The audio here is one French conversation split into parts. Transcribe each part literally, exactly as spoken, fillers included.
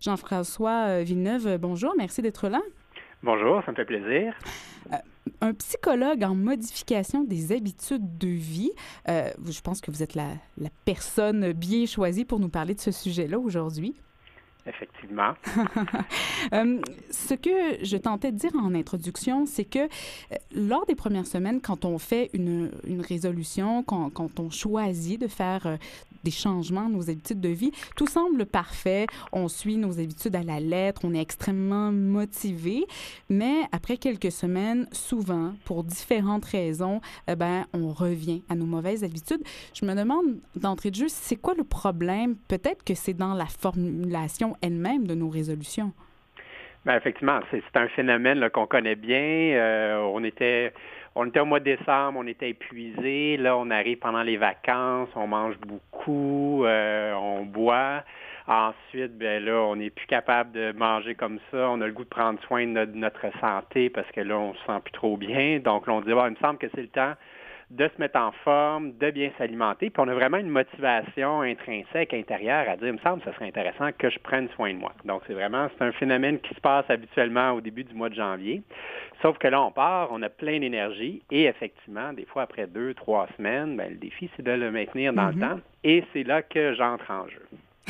Jean-François euh, Villeneuve, euh, bonjour, merci d'être là. Bonjour, ça me fait plaisir. Euh, un psychologue en modification des habitudes de vie. Euh, je pense que vous êtes la, la personne bien choisie pour nous parler de ce sujet-là aujourd'hui. Effectivement. euh, ce que je tentais de dire en introduction, c'est que euh, lors des premières semaines, quand on fait une, une résolution, quand, quand on choisit de faire euh, des changements dans nos habitudes de vie, tout semble parfait. On suit nos habitudes à la lettre, on est extrêmement motivé, mais après quelques semaines, souvent, pour différentes raisons, eh ben, on revient à nos mauvaises habitudes. Je me demande d'entrée de jeu, c'est quoi le problème? Peut-être que c'est dans la formulation elle-même de nos résolutions. Bien, effectivement, c'est, c'est un phénomène là, qu'on connaît bien. Euh, on était on était au mois de décembre, on était épuisé. Là, on arrive pendant les vacances, on mange beaucoup, euh, on boit. Ensuite, bien là, on n'est plus capable de manger comme ça. On a le goût de prendre soin de notre, notre santé parce que là, on se sent plus trop bien. Donc, là, on dit, ah, il me semble que c'est le temps de se mettre en forme, de bien s'alimenter. Puis on a vraiment une motivation intrinsèque intérieure à dire, il me semble que ce serait intéressant que je prenne soin de moi. Donc, c'est vraiment, c'est un phénomène qui se passe habituellement au début du mois de janvier. Sauf que là, on part, on a plein d'énergie et effectivement, des fois, après deux, trois semaines, bien, le défi, c'est de le maintenir dans Mm-hmm. le temps et c'est là que j'entre en jeu.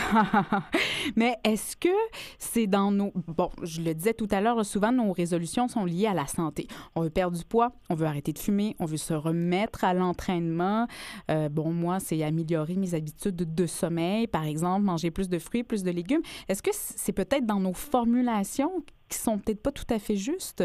Mais est-ce que c'est dans nos... Bon, je le disais tout à l'heure, souvent nos résolutions sont liées à la santé. On veut perdre du poids, on veut arrêter de fumer, on veut se remettre à l'entraînement. Euh, bon, moi, c'est améliorer mes habitudes de sommeil, par exemple, manger plus de fruits, plus de légumes. Est-ce que c'est peut-être dans nos formulations qui sont peut-être pas tout à fait justes?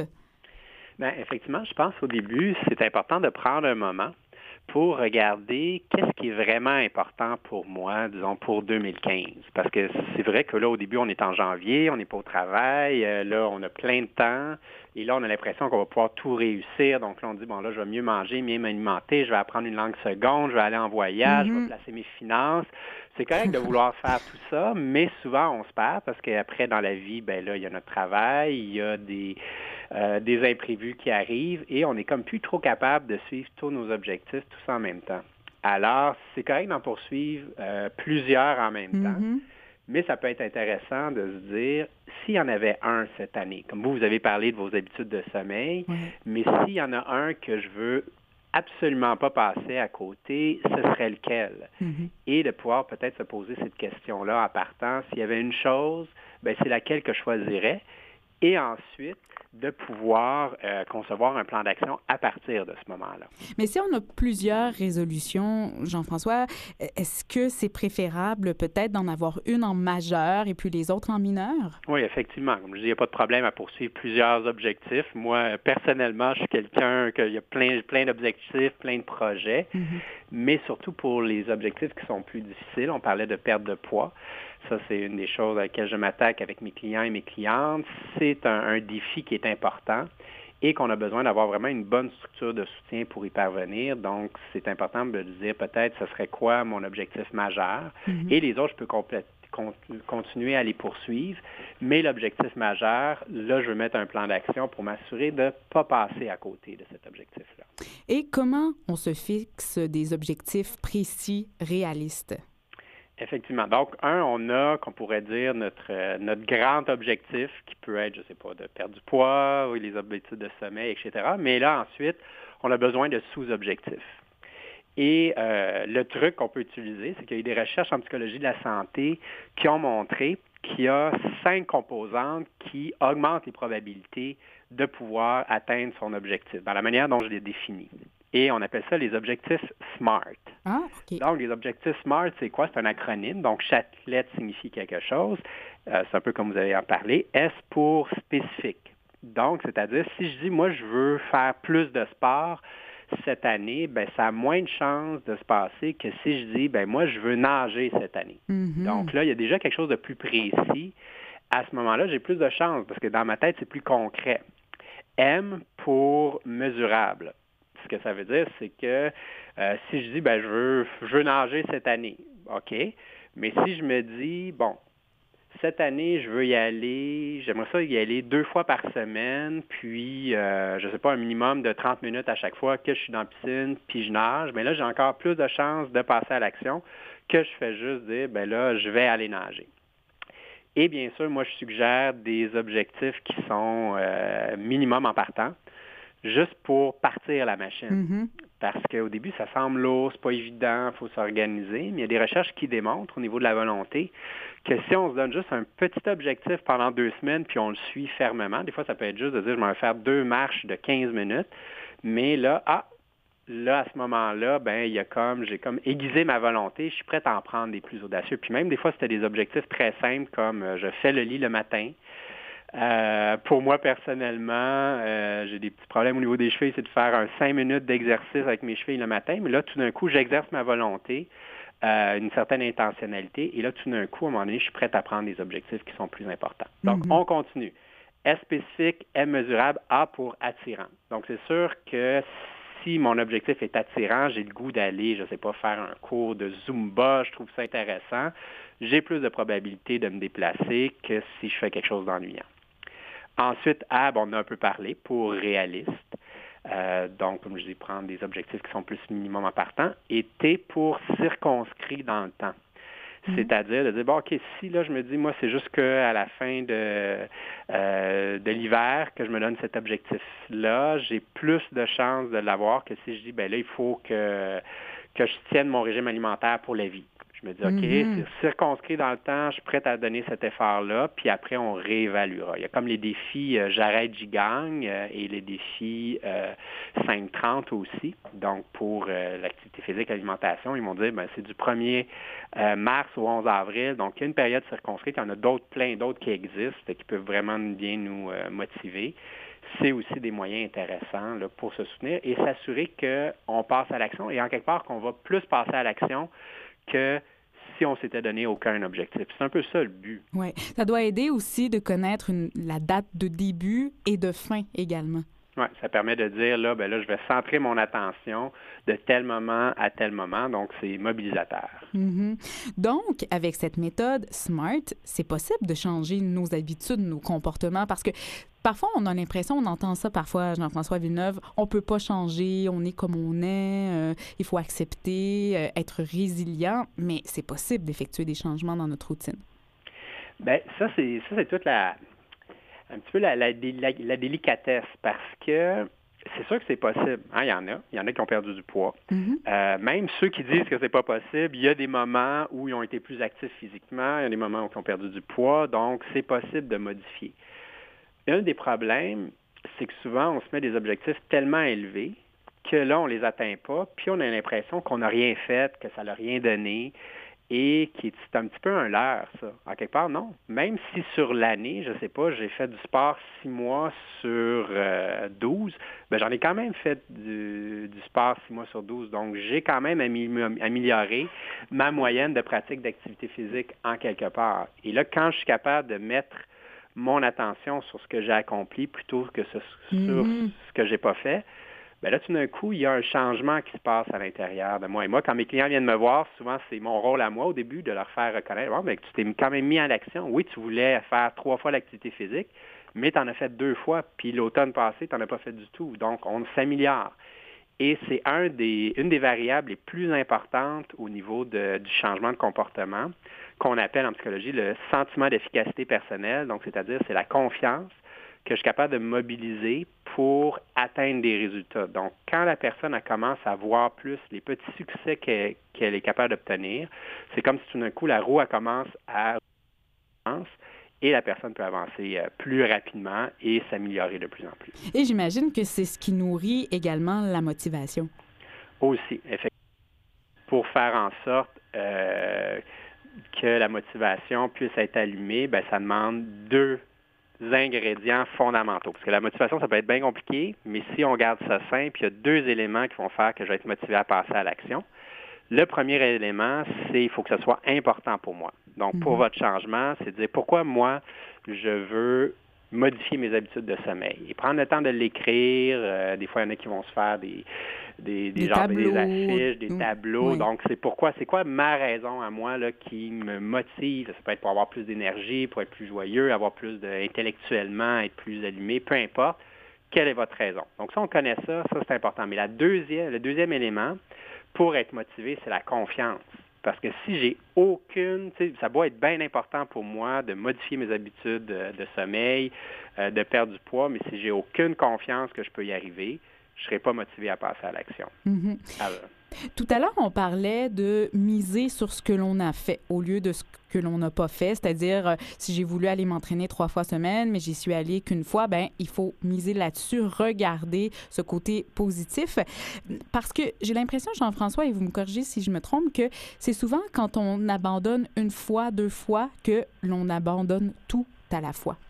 Bien, effectivement, je pense qu'au début, c'est important de prendre un moment pour regarder qu'est-ce qui est vraiment important pour moi, disons, pour deux mille quinze. Parce que c'est vrai que là, au début, on est en janvier, on n'est pas au travail, euh, là, on a plein de temps, et là, on a l'impression qu'on va pouvoir tout réussir. Donc là, on dit, bon, là, je vais mieux manger, mieux m'alimenter, je vais apprendre une langue seconde, je vais aller en voyage, mm-hmm. je vais placer mes finances. C'est correct de vouloir faire tout ça, mais souvent, on se perd parce qu'après, dans la vie, ben là, il y a notre travail, il y a des... Euh, des imprévus qui arrivent et on n'est comme plus trop capable de suivre tous nos objectifs, tout ça en même temps. Alors, c'est correct d'en poursuivre euh, plusieurs en même mm-hmm. temps, mais ça peut être intéressant de se dire, s'il y en avait un cette année, comme vous, vous avez parlé de vos habitudes de sommeil, ouais. mais s'il y en a un que je veux absolument pas passer à côté, ce serait lequel? Mm-hmm. Et de pouvoir peut-être se poser cette question-là en partant, s'il y avait une chose, bien, c'est laquelle que je choisirais? Et ensuite, de pouvoir euh, concevoir un plan d'action à partir de ce moment-là. Mais si on a plusieurs résolutions, Jean-François, est-ce que c'est préférable peut-être d'en avoir une en majeur et puis les autres en mineur? Oui, effectivement. Comme je dis, il n'y a pas de problème à poursuivre plusieurs objectifs. Moi, personnellement, je suis quelqu'un qui a plein, plein d'objectifs, plein de projets, mm-hmm. mais surtout pour les objectifs qui sont plus difficiles. On parlait de perte de poids. Ça, c'est une des choses à laquelle je m'attaque avec mes clients et mes clientes. C'est un, un défi qui est important et qu'on a besoin d'avoir vraiment une bonne structure de soutien pour y parvenir. Donc, c'est important de dire peut-être ce serait quoi mon objectif majeur. Mm-hmm. Et les autres, je peux compléter. continuer à les poursuivre, mais l'objectif majeur, là, je veux mettre un plan d'action pour m'assurer de ne pas passer à côté de cet objectif-là. Et comment on se fixe des objectifs précis, réalistes? Effectivement. Donc, un, on a, qu'on pourrait dire, notre, euh, notre grand objectif qui peut être, je ne sais pas, de perdre du poids, ou les habitudes de sommeil, et cetera. Mais là, ensuite, on a besoin de sous-objectifs. Et euh, le truc qu'on peut utiliser, c'est qu'il y a eu des recherches en psychologie de la santé qui ont montré qu'il y a cinq composantes qui augmentent les probabilités de pouvoir atteindre son objectif, dans la manière dont je l'ai défini. Et on appelle ça les objectifs SMART. Ah, OK. Donc, les objectifs SMART, c'est quoi? C'est un acronyme. Donc, chaque lettre signifie quelque chose. Euh, c'est un peu comme vous avez en parlé. S pour spécifique. Donc, c'est-à-dire, si je dis, moi, je veux faire plus de sport cette année, ben ça a moins de chances de se passer que si je dis, ben moi, je veux nager cette année. Mm-hmm. Donc là, il y a déjà quelque chose de plus précis. À ce moment-là, j'ai plus de chances parce que dans ma tête, c'est plus concret. M pour mesurable. Ce que ça veut dire, c'est que euh, si je dis, ben je veux, je veux nager cette année, OK, mais si je me dis, bon, cette année, je veux y aller, j'aimerais ça y aller deux fois par semaine, puis, euh, je ne sais pas, un minimum de trente minutes à chaque fois que je suis dans la piscine, puis je nage. Mais là, j'ai encore plus de chances de passer à l'action que je fais juste dire, ben là, je vais aller nager. Et bien sûr, moi, je suggère des objectifs qui sont euh, minimum en partant, juste pour partir la machine. Mm-hmm. Parce qu'au début, ça semble lourd, c'est pas évident, il faut s'organiser, mais il y a des recherches qui démontrent au niveau de la volonté que si on se donne juste un petit objectif pendant deux semaines, puis on le suit fermement, des fois, ça peut être juste de dire, je vais faire deux marches de quinze minutes, mais là, ah, là, à ce moment-là, ben, il y a comme, j'ai comme aiguisé ma volonté, je suis prête à en prendre des plus audacieux. Puis même, des fois, c'était des objectifs très simples, comme euh, je fais le lit le matin. Euh, pour moi, personnellement, euh, j'ai des petits problèmes au niveau des chevilles, c'est de faire un cinq minutes d'exercice avec mes chevilles le matin. Mais là, tout d'un coup, j'exerce ma volonté, euh, une certaine intentionnalité. Et là, tout d'un coup, à un moment donné, je suis prête à prendre des objectifs qui sont plus importants. Donc, Mm-hmm. on continue. S spécifique, M mesurable, A pour attirant. Donc, c'est sûr que si mon objectif est attirant, j'ai le goût d'aller, je ne sais pas, faire un cours de Zumba, je trouve ça intéressant, j'ai plus de probabilité de me déplacer que si je fais quelque chose d'ennuyant. Ensuite, A, bon, on a un peu parlé, pour réaliste. Euh, donc, comme je dis, prendre des objectifs qui sont plus minimum en partant. Et T pour circonscrit dans le temps. Mm-hmm. C'est-à-dire de dire, bon, OK, si là, je me dis, moi, c'est juste qu'à la fin de, euh, de l'hiver que je me donne cet objectif-là, j'ai plus de chances de l'avoir que si je dis, ben là, il faut que, que je tienne mon régime alimentaire pour la vie. Je me dis, OK, mm-hmm. c'est circonscrit dans le temps, je suis prête à donner cet effort-là, puis après, on réévaluera. Il y a comme les défis euh, j'arrête, j'y gagne, euh, et les défis euh, cinq trente aussi. Donc, pour euh, l'activité physique, l'alimentation, ils m'ont dit, ben, c'est du premier euh, mars au onze avril. Donc, il y a une période circonscrite. Il y en a d'autres, plein d'autres qui existent, qui peuvent vraiment bien nous euh, motiver. C'est aussi des moyens intéressants là, pour se soutenir et s'assurer qu'on passe à l'action et en quelque part qu'on va plus passer à l'action que si on s'était donné aucun objectif. C'est un peu ça le but. Oui. Ça doit aider aussi de connaître une, la date de début et de fin également. Oui, ça permet de dire, là, ben là, je vais centrer mon attention de tel moment à tel moment. Donc, c'est mobilisateur. Mm-hmm. Donc, avec cette méthode SMART, c'est possible de changer nos habitudes, nos comportements, parce que parfois, on a l'impression, on entend ça parfois, Jean-François Villeneuve, on ne peut pas changer, on est comme on est, euh, il faut accepter, euh, être résilient, mais c'est possible d'effectuer des changements dans notre routine. Bien, ça, c'est, ça, c'est toute la... un petit peu la, la, la, la délicatesse, parce que c'est sûr que c'est possible. Hein, il y en a. Il y en a qui ont perdu du poids. Mm-hmm. Euh, même ceux qui disent que c'est pas possible, il y a des moments où ils ont été plus actifs physiquement, il y a des moments où ils ont perdu du poids, donc c'est possible de modifier. Un des problèmes, c'est que souvent, on se met des objectifs tellement élevés que là, on les atteint pas, puis on a l'impression qu'on n'a rien fait, que ça n'a rien donné, et qui c'est un petit peu un leurre, ça. En quelque part, non. Même si sur l'année, je sais pas, j'ai fait du sport six mois sur euh, douze, ben j'en ai quand même fait du, du sport six mois sur douze. Donc, j'ai quand même amélioré ma moyenne de pratique d'activité physique en quelque part. Et là, quand je suis capable de mettre mon attention sur ce que j'ai accompli plutôt que ce, sur mm-hmm. ce que j'ai pas fait, bien là, tout d'un coup, il y a un changement qui se passe à l'intérieur de moi. Et moi, quand mes clients viennent me voir, souvent, c'est mon rôle à moi au début de leur faire reconnaître, oh, mais tu t'es quand même mis en action. Oui, tu voulais faire trois fois l'activité physique, mais tu en as fait deux fois, puis l'automne passé, tu n'en as pas fait du tout. Donc, on s'améliore. Et c'est un des, une des variables les plus importantes au niveau de, du changement de comportement qu'on appelle en psychologie le sentiment d'efficacité personnelle. Donc, c'est-à-dire, c'est la confiance que je suis capable de mobiliser pour atteindre des résultats. Donc, quand la personne elle commence à voir plus les petits succès qu'elle, qu'elle est capable d'obtenir, c'est comme si tout d'un coup, la roue elle commence à avancer et la personne peut avancer plus rapidement et s'améliorer de plus en plus. Et j'imagine que c'est ce qui nourrit également la motivation. Aussi, effectivement. Pour faire en sorte euh, que la motivation puisse être allumée, bien, ça demande deux ingrédients fondamentaux. Parce que la motivation, ça peut être bien compliqué, mais si on garde ça simple, il y a deux éléments qui vont faire que je vais être motivé à passer à l'action. Le premier élément, c'est il faut que ce soit important pour moi. Donc, pour mm-hmm. votre changement, c'est de dire pourquoi moi, je veux modifier mes habitudes de sommeil. Et prendre le temps de l'écrire. Euh, des fois, il y en a qui vont se faire des, des, des, des, genres, tableaux. des affiches, des tableaux. Oui. Donc, c'est pourquoi, c'est quoi ma raison à moi là, qui me motive? Ça peut être pour avoir plus d'énergie, pour être plus joyeux, avoir plus de, intellectuellement, être plus allumé, peu importe. Quelle est votre raison? Donc, ça, on connaît ça, ça, c'est important. Mais la deuxième, le deuxième élément, pour être motivé, c'est la confiance. Parce que si j'ai aucune, tu sais, ça doit être bien important pour moi de modifier mes habitudes de, de sommeil, euh, de perdre du poids, mais si j'ai aucune confiance que je peux y arriver, je ne serai pas motivé à passer à l'action. Mm-hmm. Alors, tout à l'heure, on parlait de miser sur ce que l'on a fait au lieu de ce que l'on n'a pas fait. C'est-à-dire, euh, si j'ai voulu aller m'entraîner trois fois semaine, mais j'y suis allée qu'une fois, ben il faut miser là-dessus, regarder ce côté positif. Parce que j'ai l'impression, Jean-François, et vous me corrigez si je me trompe, que c'est souvent quand on abandonne une fois, deux fois, que l'on abandonne tout à la fois.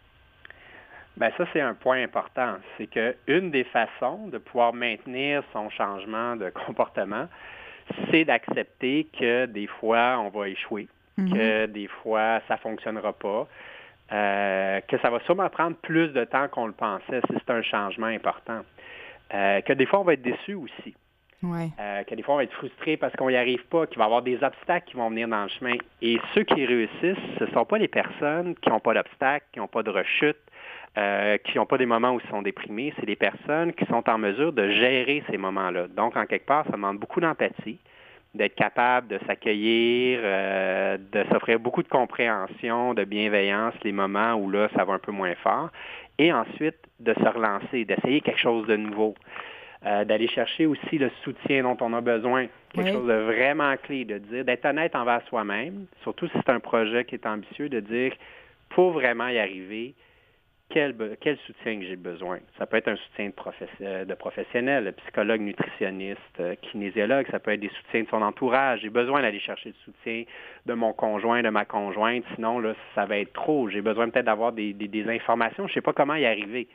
Bien, ça, c'est un point important. C'est qu'une des façons de pouvoir maintenir son changement de comportement, c'est d'accepter que des fois, on va échouer, mm-hmm. que des fois, ça ne fonctionnera pas, euh, que ça va sûrement prendre plus de temps qu'on le pensait si c'est un changement important, euh, que des fois, on va être déçu aussi. Ouais. Euh, que des fois, on va être frustré parce qu'on n'y arrive pas, qu'il va y avoir des obstacles qui vont venir dans le chemin. Et ceux qui réussissent, ce ne sont pas les personnes qui n'ont pas d'obstacles, qui n'ont pas de rechute, euh, qui n'ont pas des moments où ils sont déprimés. C'est les personnes qui sont en mesure de gérer ces moments-là. Donc, en quelque part, ça demande beaucoup d'empathie, d'être capable de s'accueillir, euh, de s'offrir beaucoup de compréhension, de bienveillance, les moments où là, ça va un peu moins fort. Et ensuite, de se relancer, d'essayer quelque chose de nouveau. Euh, d'aller chercher aussi le soutien dont on a besoin, quelque oui. chose de vraiment clé, de dire, d'être honnête envers soi-même, surtout si c'est un projet qui est ambitieux, de dire, pour vraiment y arriver, quel, quel soutien que j'ai besoin. Ça peut être un soutien de, professe- de professionnel, psychologue, nutritionniste, kinésiologue, ça peut être des soutiens de son entourage. J'ai besoin d'aller chercher le soutien de mon conjoint, de ma conjointe, sinon là, ça va être trop. J'ai besoin peut-être d'avoir des, des, des informations, je ne sais pas comment y arriver.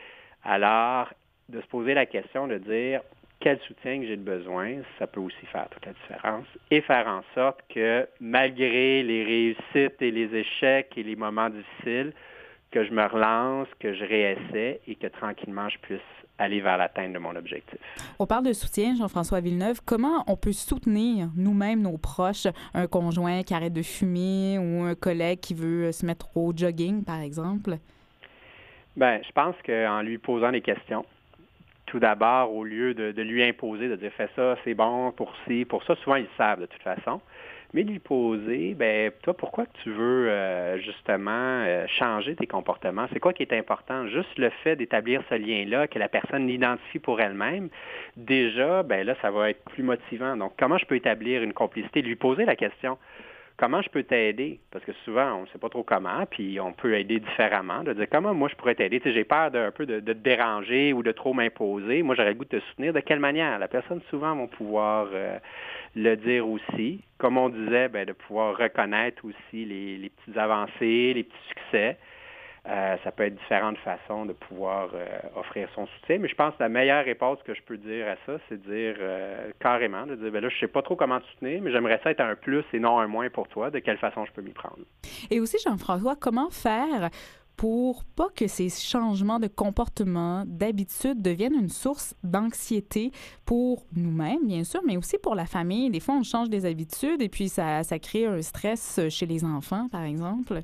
Alors, de se poser la question de dire quel soutien que j'ai besoin, ça peut aussi faire toute la différence et faire en sorte que malgré les réussites et les échecs et les moments difficiles, que je me relance, que je réessaie et que tranquillement je puisse aller vers l'atteinte de mon objectif. On parle de soutien, Jean-François Villeneuve. Comment on peut soutenir nous-mêmes, nos proches, un conjoint qui arrête de fumer ou un collègue qui veut se mettre au jogging, par exemple? Bien, je pense qu'en lui posant des questions, tout d'abord, au lieu de, de lui imposer, de dire « fais ça, c'est bon, pour ci, pour ça », souvent ils le savent de toute façon, mais lui poser, ben toi, pourquoi que tu veux euh, justement euh, changer tes comportements? C'est quoi qui est important? Juste le fait d'établir ce lien-là, que la personne l'identifie pour elle-même, déjà, ben là, ça va être plus motivant. Donc, comment je peux établir une complicité? Lui poser la question. Comment je peux t'aider? Parce que souvent, on ne sait pas trop comment, puis on peut aider différemment, de dire comment moi je pourrais t'aider. Tu sais, j'ai peur d'un peu de, de te déranger ou de trop m'imposer. Moi, j'aurais le goût de te soutenir. De quelle manière? La personne, souvent, va pouvoir euh, le dire aussi. Comme on disait, ben, de pouvoir reconnaître aussi les, les petites avancées, les petits succès. Euh, ça peut être différentes façons de pouvoir euh, offrir son soutien, mais je pense que la meilleure réponse que je peux dire à ça, c'est de dire euh, carrément, de dire, ben là, je ne sais pas trop comment te soutenir, mais j'aimerais ça être un plus et non un moins pour toi. De quelle façon je peux m'y prendre? Et aussi, Jean-François, comment faire pour pas que ces changements de comportement, d'habitude, deviennent une source d'anxiété pour nous-mêmes, bien sûr, mais aussi pour la famille? Des fois, on change des habitudes et puis ça, ça crée un stress chez les enfants, par exemple.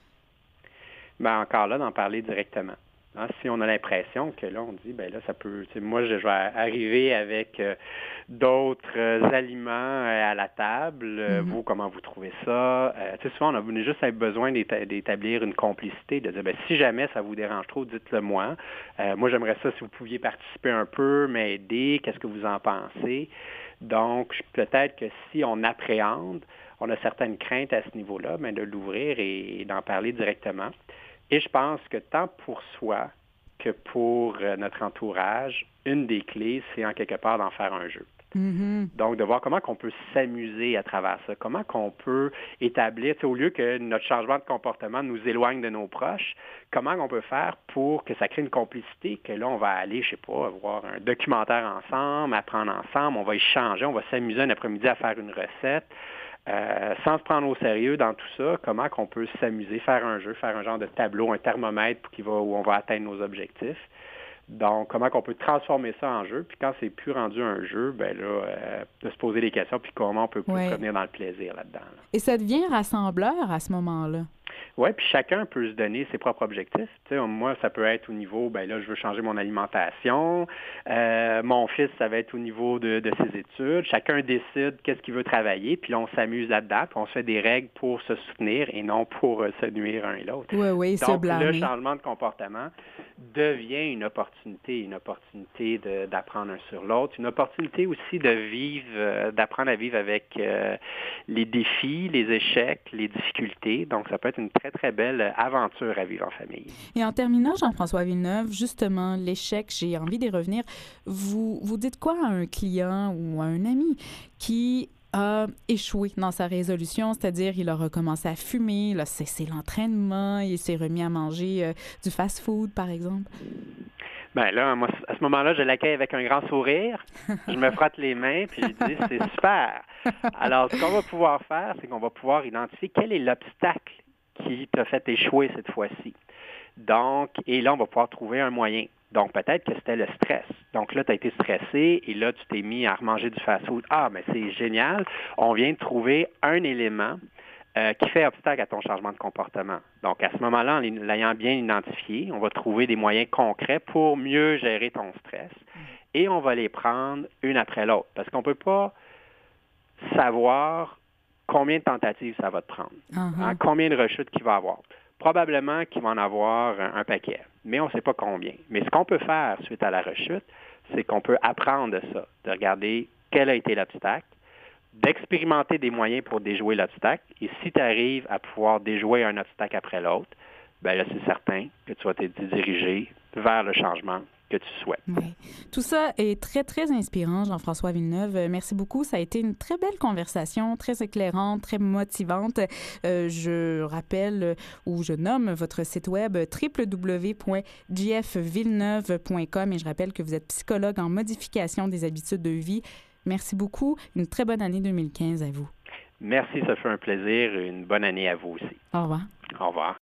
Bien, encore là, d'en parler directement. Hein, si on a l'impression que là, on dit, ben là, ça peut, tu sais, moi, je, je vais arriver avec euh, d'autres euh, aliments euh, à la table. Euh, mm-hmm. Vous, comment vous trouvez ça? Euh, tu sais, souvent, on a juste besoin d'éta- d'établir une complicité, de dire, ben si jamais ça vous dérange trop, dites-le moi. Euh, moi, j'aimerais ça si vous pouviez participer un peu, m'aider. Qu'est-ce que vous en pensez? Donc, peut-être que si on appréhende, on a certaines craintes à ce niveau-là, mais de l'ouvrir et, et d'en parler directement. Et je pense que tant pour soi que pour euh, notre entourage, une des clés, c'est en quelque part d'en faire un jeu. Mm-hmm. Donc, de voir comment on peut s'amuser à travers ça, comment on peut établir, au lieu que notre changement de comportement nous éloigne de nos proches, comment on peut faire pour que ça crée une complicité, que là, on va aller, je sais pas, voir un documentaire ensemble, apprendre ensemble, on va échanger, on va s'amuser un après-midi à faire une recette. Euh, sans se prendre au sérieux dans tout ça, comment qu'on peut s'amuser, faire un jeu, faire un genre de tableau, un thermomètre pour qu'il va, où on va atteindre nos objectifs. Donc, comment qu'on peut transformer ça en jeu, puis quand c'est plus rendu un jeu, ben là, euh, de se poser des questions, puis comment on peut ouais. revenir dans le plaisir là-dedans. Là. Et ça devient rassembleur à ce moment-là? Oui, puis chacun peut se donner ses propres objectifs. Tu sais, moi, ça peut être au niveau, ben là, je veux changer mon alimentation. Euh, mon fils, ça va être au niveau de, de ses études. Chacun décide qu'est-ce qu'il veut travailler, puis là, on s'amuse là-dedans, puis on se fait des règles pour se soutenir et non pour euh, se nuire un et l'autre. Oui, oui, se Donc, blâmer. le changement de comportement devient une opportunité, une opportunité de, d'apprendre un sur l'autre, une opportunité aussi de vivre, euh, d'apprendre à vivre avec euh, les défis, les échecs, les difficultés. Donc, ça peut être une très, très belle aventure à vivre en famille. Et en terminant, Jean-François Villeneuve, justement, l'échec, j'ai envie d'y revenir. Vous, vous dites quoi à un client ou à un ami qui a échoué dans sa résolution, c'est-à-dire il a recommencé à fumer, il a cessé l'entraînement, il s'est remis à manger euh, du fast-food, par exemple? Bien là, moi, à ce moment-là, je l'accueille avec un grand sourire, je me frotte les mains, puis je dis « c'est super ». Alors, ce qu'on va pouvoir faire, c'est qu'on va pouvoir identifier quel est l'obstacle qui t'a fait échouer cette fois-ci. Donc, et là, on va pouvoir trouver un moyen. Donc, peut-être que c'était le stress. Donc là, tu as été stressé et là, tu t'es mis à remanger du fast-food. Ah, mais c'est génial. On vient de trouver un élément euh, qui fait obstacle à ton changement de comportement. Donc, à ce moment-là, en l'ayant bien identifié, on va trouver des moyens concrets pour mieux gérer ton stress et on va les prendre une après l'autre. Parce qu'on ne peut pas savoir combien de tentatives ça va te prendre, Uh-huh. hein, combien de rechutes qu'il va y avoir. Probablement qu'il va en avoir un, un paquet, mais on ne sait pas combien. Mais ce qu'on peut faire suite à la rechute, c'est qu'on peut apprendre de ça, de regarder quel a été l'obstacle, d'expérimenter des moyens pour déjouer l'obstacle, et si tu arrives à pouvoir déjouer un obstacle après l'autre, bien là, c'est certain que tu vas te diriger vers le changement que tu souhaites. Oui. Tout ça est très, très inspirant, Jean-François Villeneuve. Merci beaucoup. Ça a été une très belle conversation, très éclairante, très motivante. Euh, je rappelle ou je nomme votre site web w w w point j f villeneuve point com et je rappelle que vous êtes psychologue en modification des habitudes de vie. Merci beaucoup. Une très bonne année deux mille quinze à vous. Merci, ça fait un plaisir. Une bonne année à vous aussi. Au revoir. Au revoir.